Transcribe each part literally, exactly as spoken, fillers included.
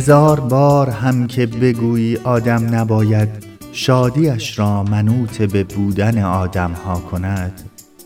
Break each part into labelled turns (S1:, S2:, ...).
S1: هزار بار هم که بگویی آدم نباید شادیش را منوط به بودن آدم ها کند،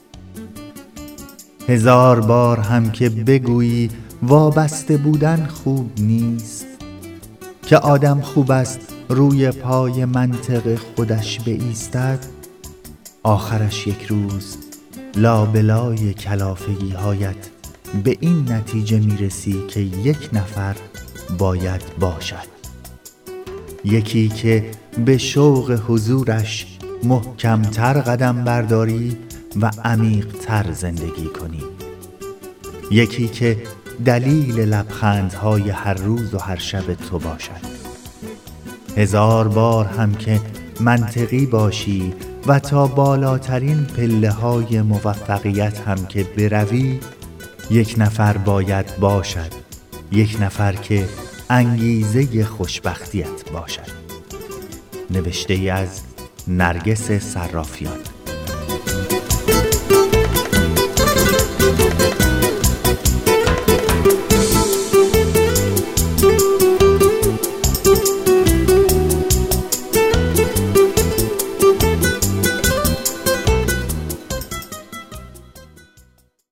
S1: هزار بار هم که بگویی وابسته بودن خوب نیست، که آدم خوب است روی پای منطق خودش بایستد، آخرش یک روز لابلای کلافگی هایت به این نتیجه میرسی که یک نفر باید باشد، یکی که به شوق حضورش محکمتر قدم برداری و عمیق‌تر زندگی کنی، یکی که دلیل لبخندهای هر روز و هر شب تو باشد. هزار بار هم که منطقی باشی و تا بالاترین پله های موفقیت هم که بروی، یک نفر باید باشد، یک نفر که انگیزه خوشبختیت باشد. نوشته ای از نرگس صرافیان.